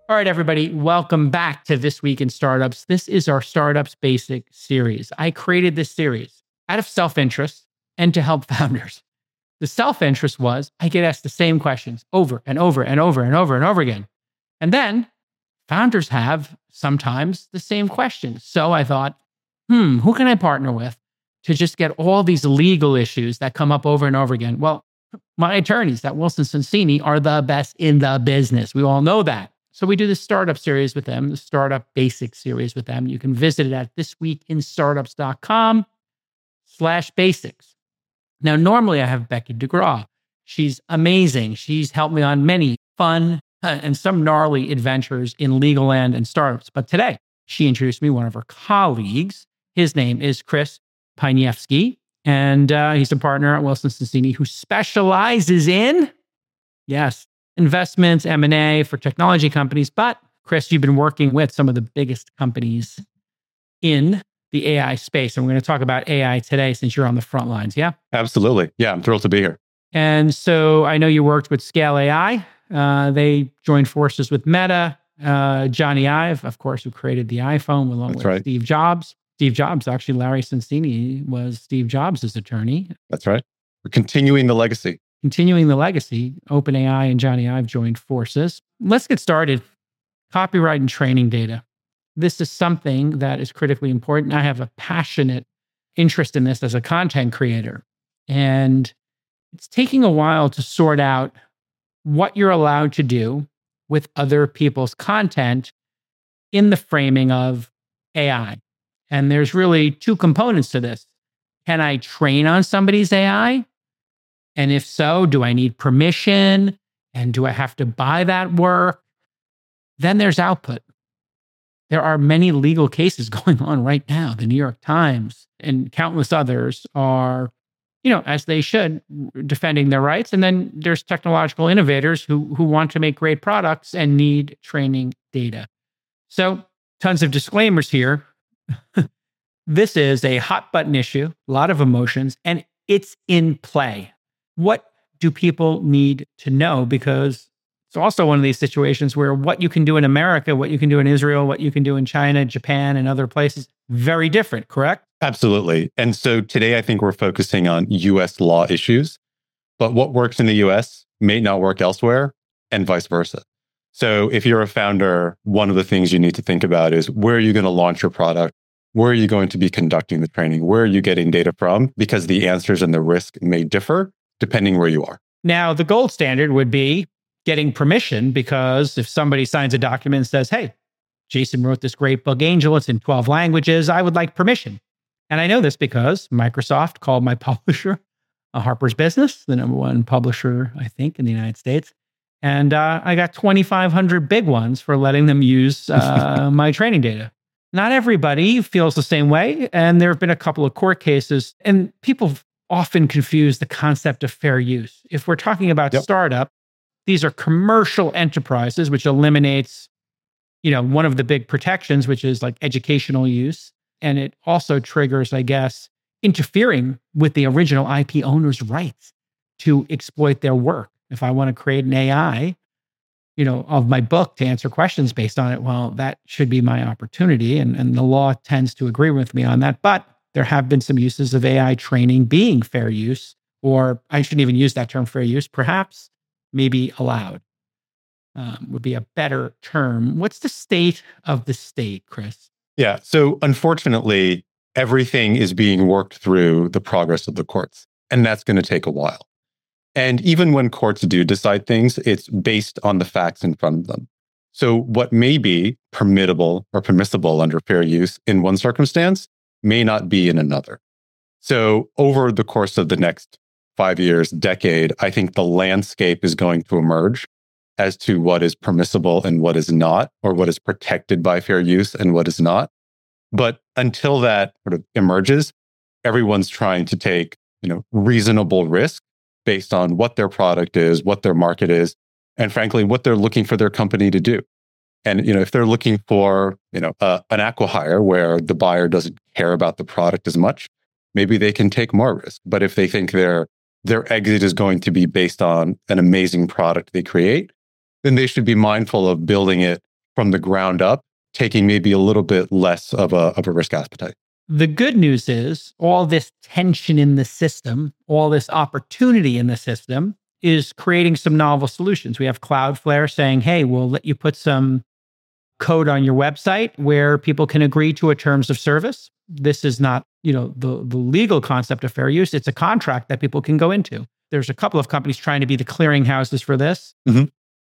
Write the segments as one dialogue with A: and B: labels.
A: All right, everybody, welcome back to This Week in Startups. This is our Startups Basic series. I created this series out of self-interest and to help founders. The self-interest was I get asked the same questions over and over and over and over and over again. And then founders have sometimes the same questions. So I thought, who can I partner with to just get all these legal issues that come up over and over again? Well, my attorneys at Wilson Sonsini are the best in the business. We all know that. So we do the startup series with them, the Startup Basic series with them. You can visit it at thisweekinstartups.com/basics. Now, normally I have Becky DeGraw. She's amazing. She's helped me on many fun and some gnarly adventures in legal land and startups. But today, she introduced me one of her colleagues. His name is Chris Pajniewski, and he's a partner at Wilson Sonsini who specializes in, yes, investments, M&A for technology companies. But Chris, you've been working with some of the biggest companies in the AI space. And we're going to talk about AI today since you're on the front lines. Yeah?
B: Absolutely. Yeah, I'm thrilled to be here.
A: And so I know you worked with Scale AI. They joined forces with Meta. Johnny Ive, of course, who created the iPhone along with Steve Jobs. Steve Jobs, actually, Larry Sonsini was Steve Jobs' attorney.
B: That's right. We're continuing the legacy.
A: OpenAI and Johnny Ive joined forces. Let's get started. Copyright and training data. This is something that is critically important. I have a passionate interest in this as a content creator. And it's taking a while to sort out what you're allowed to do with other people's content in the framing of AI. And there's really two components to this. Can I train on somebody's AI? And if so, do I need permission? And do I have to buy that work? Then there's output. There are many legal cases going on right now. The New York Times and countless others are, as they should, defending their rights. And then there's technological innovators who want to make great products and need training data. So tons of disclaimers here. This is a hot button issue, a lot of emotions, and it's in play. What do people need to know? Because it's also one of these situations where what you can do in America, what you can do in Israel, what you can do in China, Japan, and other places, very different, correct?
B: Absolutely. And so today, I think we're focusing on US law issues, but what works in the US may not work elsewhere and vice versa. So if you're a founder, one of the things you need to think about is where are you going to launch your product? Where are you going to be conducting the training? Where are you getting data from? Because the answers and the risk may differ depending where you are.
A: Now, the gold standard would be getting permission, because if somebody signs a document and says, hey, Jason wrote this great book, Angel, it's in 12 languages, I would like permission. And I know this because Microsoft called my publisher, Harper's Business, the number one publisher, I think, in the United States. And I got 2,500 big ones for letting them use my training data. Not everybody feels the same way. And there have been a couple of court cases, and people often confuse the concept of fair use. If we're talking about startup, these are commercial enterprises, which eliminates, one of the big protections, which is like educational use. And it also triggers, I guess, interfering with the original IP owner's rights to exploit their work. If I want to create an AI, of my book to answer questions based on it, well, that should be my opportunity. And the law tends to agree with me on that. But there have been some uses of AI training being fair use, or I shouldn't even use that term fair use, perhaps maybe allowed would be a better term. What's the state of the state, Chris?
B: Yeah. So unfortunately, everything is being worked through the progress of the courts, and that's going to take a while. And even when courts do decide things, it's based on the facts in front of them. So what may be permissible or permissible under fair use in one circumstance may not be in another. So over the course of the next 5 years, decade, I think the landscape is going to emerge as to what is permissible and what is not, or what is protected by fair use and what is not. But until that sort of emerges, everyone's trying to take, reasonable risk based on what their product is, what their market is, and frankly, what they're looking for their company to do. And, if they're looking for, an acqui-hire where the buyer doesn't care about the product as much, maybe they can take more risk. But if they think their exit is going to be based on an amazing product they create, then they should be mindful of building it from the ground up, taking maybe a little bit less of a risk appetite.
A: The good news is all this tension in the system, all this opportunity in the system is creating some novel solutions. We have Cloudflare saying, hey, we'll let you put some code on your website where people can agree to a terms of service. This is not, the legal concept of fair use. It's a contract that people can go into. There's a couple of companies trying to be the clearinghouses for this.
B: Mm-hmm.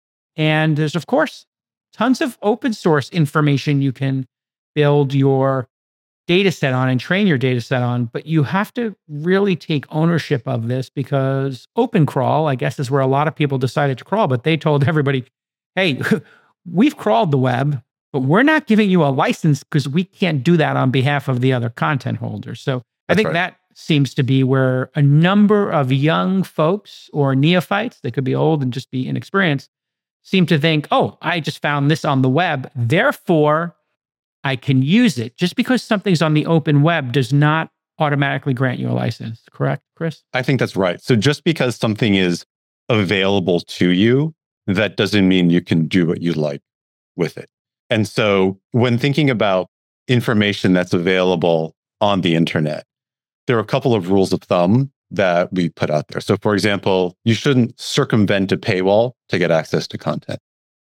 A: And there's, of course, tons of open source information you can build your data set on and train your data set on, but you have to really take ownership of this because OpenCrawl, I guess, is where a lot of people decided to crawl, but they told everybody, hey, we've crawled the web, but we're not giving you a license because we can't do that on behalf of the other content holders. So I think that seems to be where a number of young folks or neophytes, they could be old and just be inexperienced, seem to think, oh, I just found this on the web, therefore I can use it. Just because something's on the open web does not automatically grant you a license. Correct, Chris?
B: I think that's right. So just because something is available to you, that doesn't mean you can do what you like with it. And so when thinking about information that's available on the internet, there are a couple of rules of thumb that we put out there. So for example, you shouldn't circumvent a paywall to get access to content,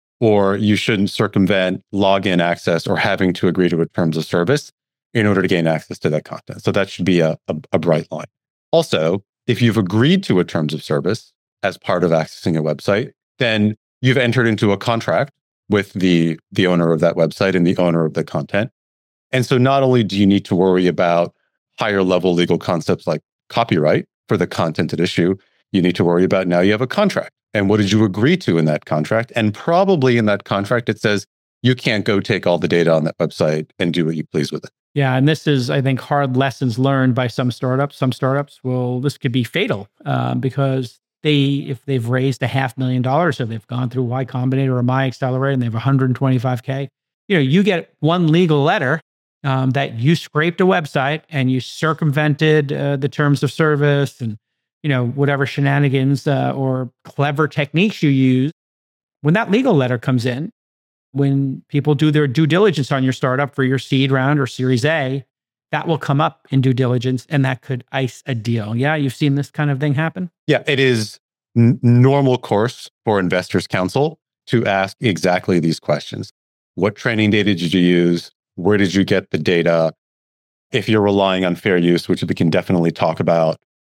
B: or you shouldn't circumvent login access or having to agree to a terms of service in order to gain access to that content. So that should be a bright line. Also, if you've agreed to a terms of service as part of accessing a website, then you've entered into a contract with the owner of that website and the owner of the content. And so not only do you need to worry about higher level legal concepts like copyright for the content at issue, you need to worry about now you have a contract. And what did you agree to in that contract? And probably in that contract, it says you can't go take all the data on that website and do what you please with it.
A: Yeah. And this is, I think, hard lessons learned by some startups. Some startups this could be fatal because if they've raised $500,000 or they've gone through Y Combinator or My Accelerator and they have 125K, you get one legal letter that you scraped a website and you circumvented the terms of service and whatever shenanigans or clever techniques you use. When that legal letter comes in, when people do their due diligence on your startup for your seed round or Series A, that will come up in due diligence and that could ice a deal. Yeah, you've seen this kind of thing happen?
B: Yeah, it is normal course for investors' counsel to ask exactly these questions. What training data did you use? Where did you get the data? If you're relying on fair use, which we can definitely talk about,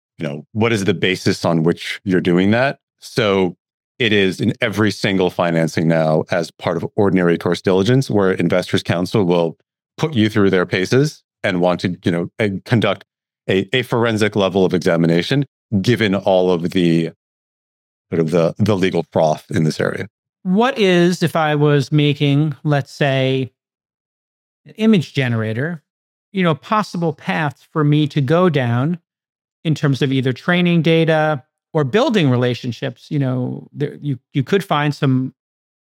B: what is the basis on which you're doing that? So it is in every single financing now as part of ordinary course diligence, where investors' counsel will put you through their paces and want to, conduct a forensic level of examination, given all of the sort of the legal froth in this area.
A: What is, if I was making, let's say, an image generator, possible paths for me to go down in terms of either training data or building relationships? You could find some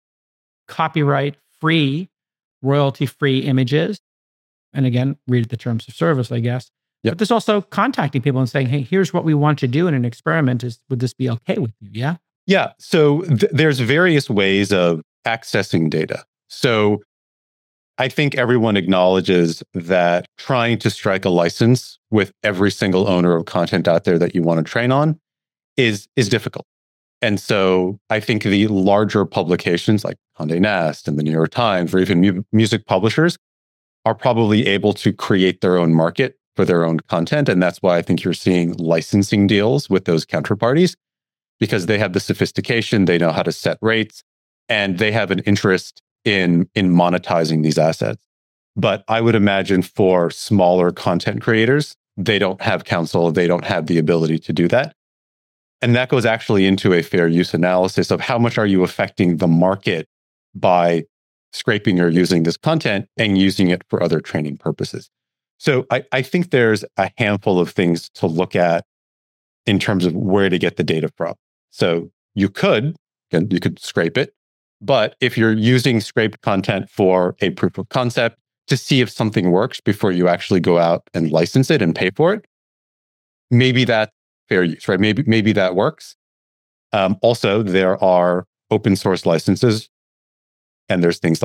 A: copyright-free, royalty-free images. And again, read the terms of service, I guess.
B: Yep.
A: But there's also contacting people and saying, hey, here's what we want to do in an experiment. Would this be okay with you? Yeah?
B: Yeah. So there's various ways of accessing data. So I think everyone acknowledges that trying to strike a license with every single owner of content out there that you want to train on is difficult. And so I think the larger publications like Condé Nast and the New York Times, or even music publishers, are probably able to create their own market for their own content. And that's why I think you're seeing licensing deals with those counterparties, because they have the sophistication, they know how to set rates, and they have an interest in monetizing these assets. But I would imagine for smaller content creators, they don't have counsel, they don't have the ability to do that. And that goes actually into a fair use analysis of how much are you affecting the market by scraping or using this content and using it for other training purposes. So I think there's a handful of things to look at in terms of where to get the data from. So you could scrape it, but if you're using scraped content for a proof of concept to see if something works before you actually go out and license it and pay for it, maybe that's fair use, right? Maybe that works. Also, there are open source licenses, and there's things like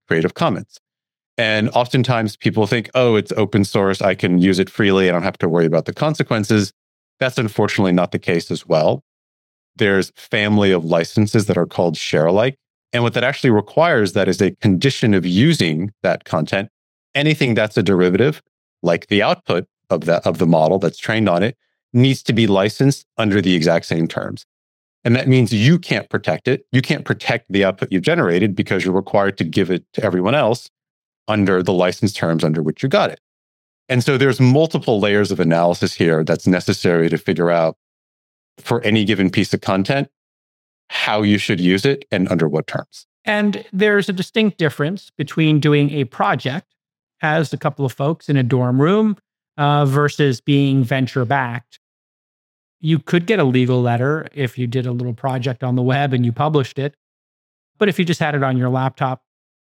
B: Creative Commons. And oftentimes people think, oh, it's open source. I can use it freely. I don't have to worry about the consequences. That's unfortunately not the case as well. There's family of licenses that are called share alike. And what that actually requires, that is a condition of using that content. Anything that's a derivative, like the output of the model that's trained on it, needs to be licensed under the exact same terms. And that means you can't protect it. You can't protect the output you've generated because you're required to give it to everyone else under the license terms under which you got it. And so there's multiple layers of analysis here that's necessary to figure out for any given piece of content, how you should use it and under what terms.
A: And there's a distinct difference between doing a project as a couple of folks in a dorm room versus being venture-backed. You could get a legal letter if you did a little project on the web and you published it. But if you just had it on your laptop,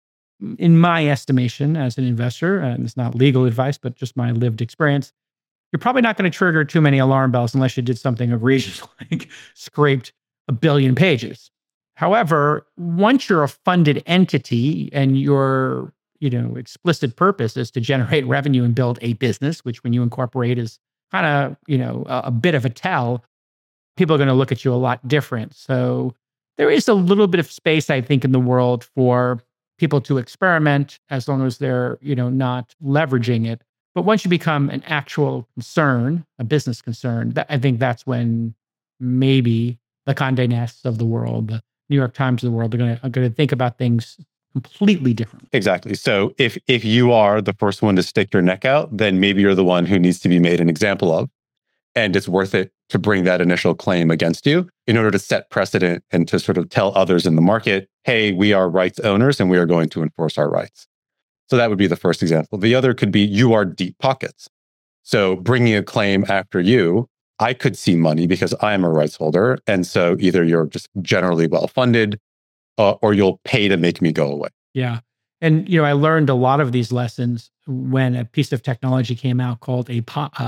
A: in my estimation as an investor, and it's not legal advice, but just my lived experience, you're probably not going to trigger too many alarm bells unless you did something egregious, like scraped 1 billion pages. However, once you're a funded entity and your explicit purpose is to generate revenue and build a business, which when you incorporate is kind of, a bit of a tell, people are going to look at you a lot different. So there is a little bit of space, I think, in the world for people to experiment as long as they're, not leveraging it. But once you become an actual concern, a business concern, I think that's when maybe the Condé Nast of the world, the New York Times of the world, are going to think about things completely different.
B: Exactly. So if you are the first one to stick your neck out, then maybe you're the one who needs to be made an example of. And it's worth it to bring that initial claim against you in order to set precedent and to sort of tell others in the market, hey, we are rights owners and we are going to enforce our rights. So that would be the first example. The other could be you are deep pockets. So bringing a claim after you, I could see money because I am a rights holder. And so either you're just generally well-funded or you'll pay to make me go away.
A: Yeah. And, I learned a lot of these lessons when a piece of technology came out called a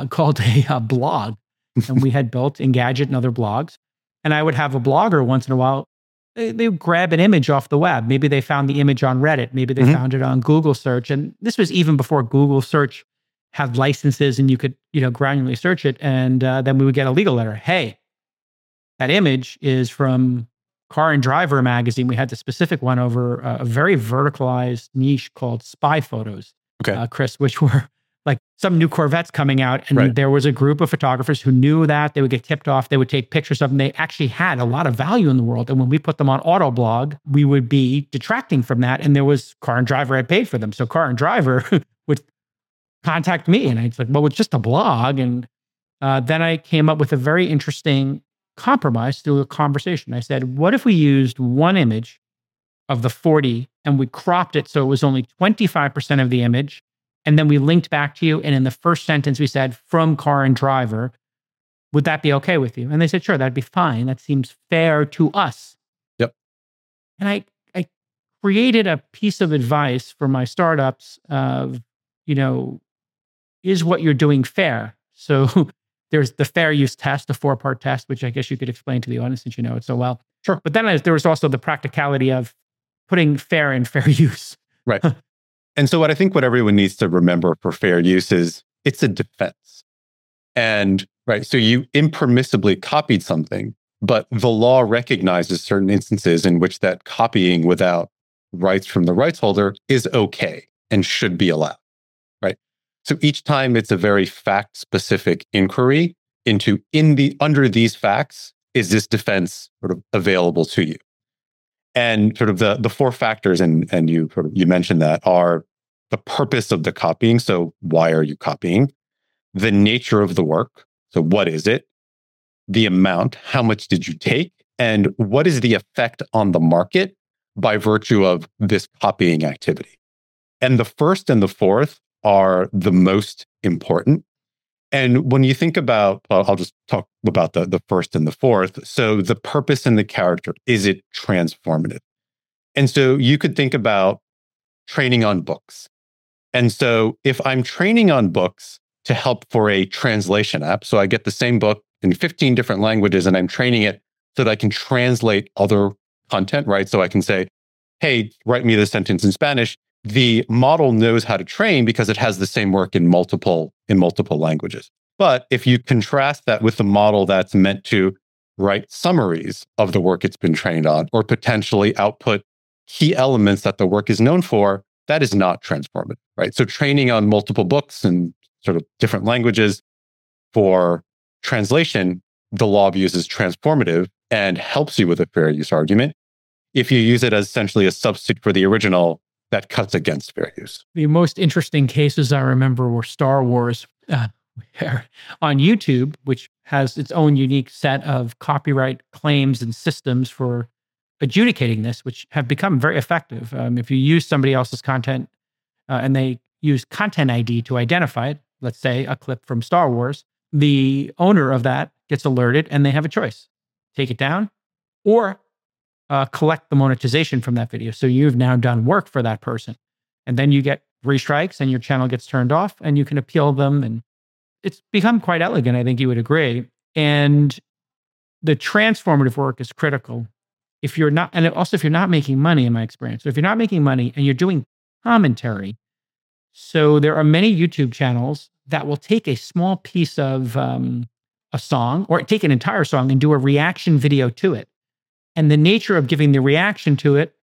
A: blog. And we had built Engadget and other blogs. And I would have a blogger once in a while, they would grab an image off the web. Maybe they found the image on Reddit. Maybe they found it on Google search. And this was even before Google search had licenses and you could, granularly search it. And then we would get a legal letter. Hey, that image is from Car and Driver magazine. We had the specific one over a very verticalized niche called spy photos, Chris, which were like some new Corvettes coming out. And there was a group of photographers who knew that. They would get tipped off. They would take pictures of them. They actually had a lot of value in the world. And when we put them on Autoblog, we would be detracting from that. And there was Car and Driver had paid for them. So Car and Driver would contact me. And I'd say, well, it's just a blog. And then I came up with a very interesting compromise through a conversation. I said, what if we used one image of the 40 and we cropped it so it was only 25% of the image, and then we linked back to you, and in the first sentence we said, from Car and Driver, would that be okay with you? And they said, sure, that'd be fine. That seems fair to us.
B: Yep.
A: And I created a piece of advice for my startups of, is what you're doing fair? So there's the fair use test, the 4-part test, which I guess you could explain to the audience since you know it so well.
B: Sure.
A: But then there was also the practicality of putting fair in fair use.
B: Right. And so what everyone needs to remember for fair use is it's a defense. And so you impermissibly copied something, but the law recognizes certain instances in which that copying without rights from the rights holder is okay and should be allowed. Right. So each time it's a very fact-specific inquiry into under these facts, is this defense sort of available to you? And sort of the 4 factors, and you mentioned that, are the purpose of the copying. So why are you copying? The nature of the work. So what is it? The amount, how much did you take? And what is the effect on the market by virtue of this copying activity? And the first and the fourth are the most important. And when you think about, I'll just talk about the first and the fourth. So the purpose and the character, is it transformative? And so you could think about training on books. And so if I'm training on books to help for a translation app, so I get the same book in 15 different languages and I'm training it so that I can translate other content, right? So I can say, hey, write me the sentence in Spanish, the model knows how to train because it has the same work in multiple languages. But if you contrast that with the model that's meant to write summaries of the work it's been trained on, or potentially output key elements that the work is known for, that is not transformative, right? So training on multiple books and sort of different languages for translation, the law of use is transformative and helps you with a fair use argument. If you use it as essentially a substitute for the original, that cuts against fair use.
A: The most interesting cases I remember were Star Wars where on YouTube, which has its own unique set of copyright claims and systems for adjudicating this, which have become very effective. If you use somebody else's content and they use Content ID to identify it, let's say a clip from Star Wars, the owner of that gets alerted and they have a choice. Take it down or collect the monetization from that video. So you've now done work for that person. And then you get 3 strikes and your channel gets turned off and you can appeal them. And it's become quite elegant, I think you would agree. And the transformative work is critical. If you're not, and also if you're not making money, in my experience, so if you're not making money and you're doing commentary, so there are many YouTube channels that will take a small piece of a song or take an entire song and do a reaction video to it. And the nature of giving the reaction to it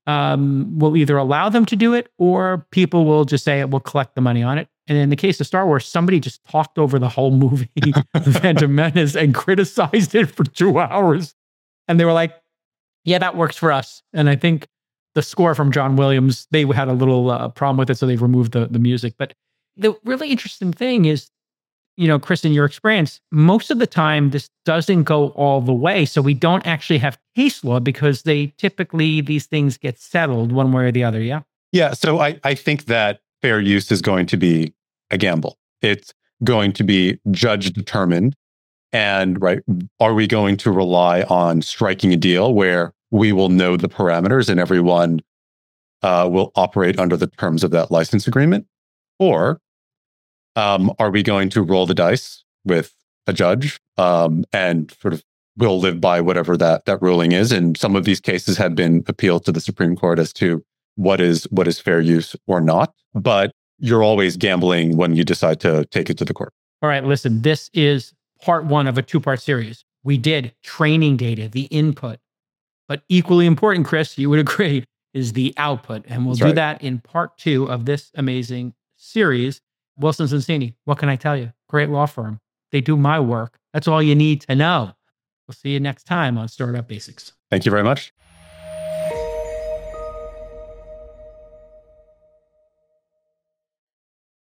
A: will either allow them to do it or people will just say, we'll collect the money on it. And in the case of Star Wars, somebody just talked over the whole movie, The Phantom Menace, and criticized it for 2 hours. And they were like, yeah, that works for us. And I think the score from John Williams, they had a little problem with it, so they removed the music. But the really interesting thing is, Chris, in your experience, most of the time, this doesn't go all the way. So we don't actually have case law because these things get settled one way or the other. Yeah.
B: Yeah. So I think that fair use is going to be a gamble. It's going to be judge determined. And are we going to rely on striking a deal where we will know the parameters and everyone will operate under the terms of that license agreement? Or are we going to roll the dice with a judge and sort of will live by whatever that ruling is? And some of these cases have been appealed to the Supreme Court as to what is fair use or not. But you're always gambling when you decide to take it to the court.
A: All right, listen, this is part 1 of a 2-part series. We did training data, the input. But equally important, Chris, you would agree, is the output. And we'll do that in part 2 of this amazing series. Wilson Sonsini, what can I tell you? Great law firm. They do my work. That's all you need to know. We'll see you next time on Startup Basics.
B: Thank you very much.